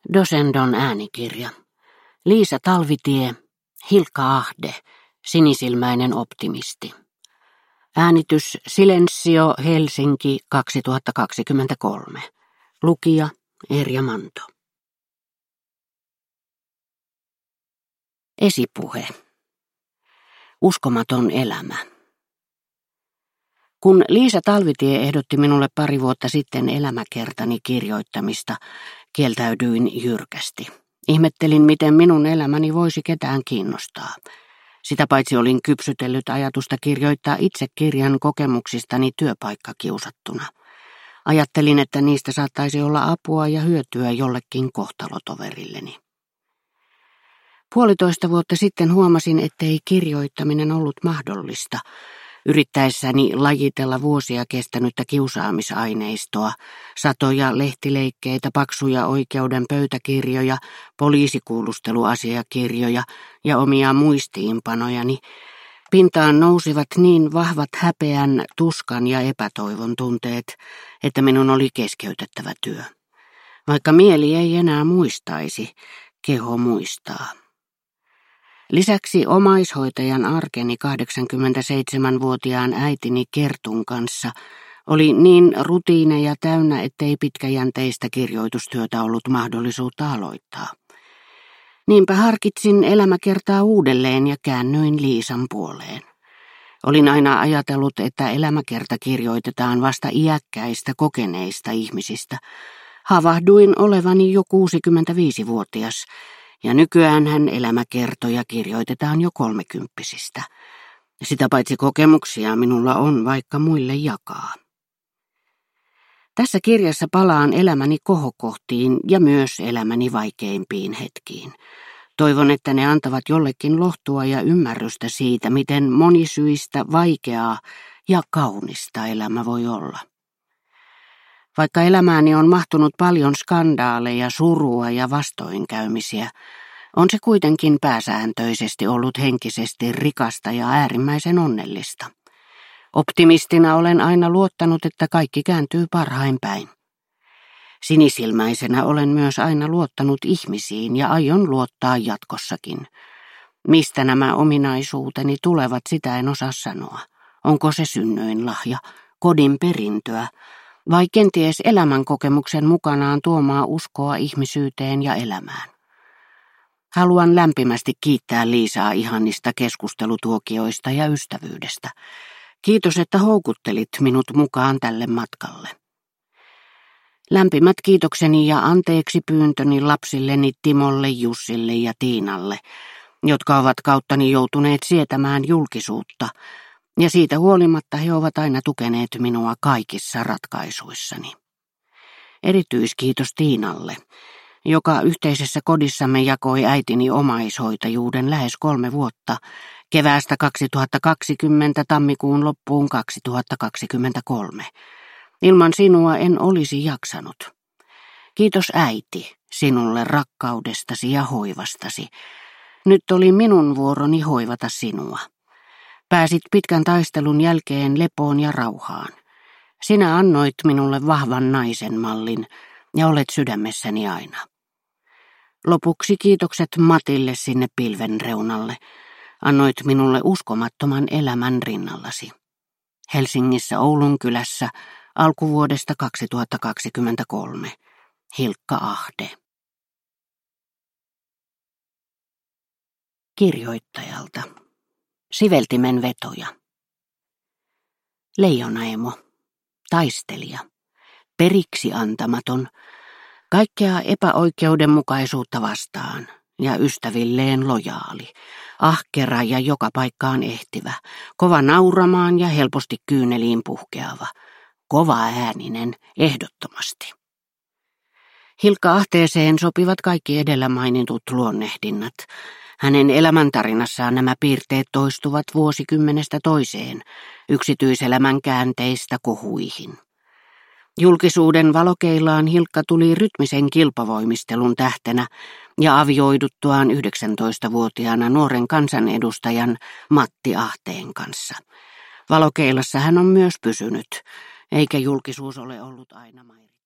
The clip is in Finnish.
Dosendon äänikirja. Liisa Talvitie, Hilkka Ahde, sinisilmäinen optimisti. Äänitys Silensio, Helsinki 2023. Lukija Erja Manto. Esipuhe. Uskomaton elämä. Kun Liisa Talvitie ehdotti minulle pari vuotta sitten elämäkertani kirjoittamista, kieltäydyin jyrkästi. Ihmettelin, miten minun elämäni voisi ketään kiinnostaa. Sitä paitsi olin kypsytellyt ajatusta kirjoittaa itse kirjan kokemuksistani työpaikkakiusattuna. Ajattelin, että niistä saattaisi olla apua ja hyötyä jollekin kohtalotoverilleni. 1,5 vuotta sitten huomasin, ettei kirjoittaminen ollut mahdollista. Yrittäessäni lajitella vuosia kestänyttä kiusaamisaineistoa, satoja lehtileikkeitä, paksuja oikeuden pöytäkirjoja, poliisikuulusteluasiakirjoja ja omia muistiinpanojani, pintaan nousivat niin vahvat häpeän, tuskan ja epätoivon tunteet, että minun oli keskeytettävä työ. Vaikka mieli ei enää muistaisi, keho muistaa. Lisäksi omaishoitajan arkeni 87-vuotiaan äitini Kertun kanssa oli niin rutiineja täynnä, ettei pitkäjänteistä kirjoitustyötä ollut mahdollisuutta aloittaa. Niinpä harkitsin elämäkertaa uudelleen ja käännyin Liisan puoleen. Olin aina ajatellut, että elämäkerta kirjoitetaan vasta iäkkäistä, kokeneista ihmisistä. Havahduin olevani jo 65-vuotias. Ja nykyäänhän elämäkertoja kirjoitetaan jo 30-vuotiaista. Sitä paitsi kokemuksia minulla on vaikka muille jakaa. Tässä kirjassa palaan elämäni kohokohtiin ja myös elämäni vaikeimpiin hetkiin. Toivon, että ne antavat jollekin lohtua ja ymmärrystä siitä, miten monisyistä, vaikeaa ja kaunista elämä voi olla. Vaikka elämääni on mahtunut paljon skandaaleja, surua ja vastoinkäymisiä, on se kuitenkin pääsääntöisesti ollut henkisesti rikasta ja äärimmäisen onnellista. Optimistina olen aina luottanut, että kaikki kääntyy parhain päin. Sinisilmäisenä olen myös aina luottanut ihmisiin ja aion luottaa jatkossakin. Mistä nämä ominaisuuteni tulevat, sitä en osaa sanoa. Onko se synnyinlahja, kodin perintöä, vai kenties elämänkokemuksen mukanaan tuomaa uskoa ihmisyyteen ja elämään. Haluan lämpimästi kiittää Liisaa ihanista keskustelutuokioista ja ystävyydestä. Kiitos, että houkuttelit minut mukaan tälle matkalle. Lämpimät kiitokseni ja anteeksi pyyntöni lapsilleni Timolle, Jussille ja Tiinalle, jotka ovat kauttani joutuneet sietämään julkisuutta, ja siitä huolimatta he ovat aina tukeneet minua kaikissa ratkaisuissani. Erityiskiitos Tiinalle, joka yhteisessä kodissamme jakoi äitini omaishoitajuuden lähes 3 vuotta, keväästä 2020 tammikuun loppuun 2023. Ilman sinua en olisi jaksanut. Kiitos äiti sinulle rakkaudestasi ja hoivastasi. Nyt oli minun vuoroni hoivata sinua. Pääsit pitkän taistelun jälkeen lepoon ja rauhaan. Sinä annoit minulle vahvan naisen mallin ja olet sydämessäni aina. Lopuksi kiitokset Matille sinne pilven reunalle. Annoit minulle uskomattoman elämän rinnallasi. Helsingissä Oulun kylässä alkuvuodesta 2023. Hilkka Ahde. Kirjoittajalta. Siveltimen vetoja. Leijonaemo. Taistelija. Periksi antamaton. Kaikkea epäoikeudenmukaisuutta vastaan. Ja ystävilleen lojaali. Ahkera ja joka paikkaan ehtivä. Kova nauramaan ja helposti kyyneliin puhkeava. Kova ääninen, ehdottomasti. Hilkka Ahteeseen sopivat kaikki edellä mainitut luonnehdinnat. Hänen elämäntarinassaan nämä piirteet toistuvat vuosikymmenestä toiseen, yksityiselämän käänteistä kohuihin. Julkisuuden valokeilaan Hilkka tuli rytmisen kilpavoimistelun tähtenä ja avioiduttuaan 19-vuotiaana nuoren kansanedustajan Matti Ahteen kanssa. Valokeilassa hän on myös pysynyt, eikä julkisuus ole ollut aina mairi.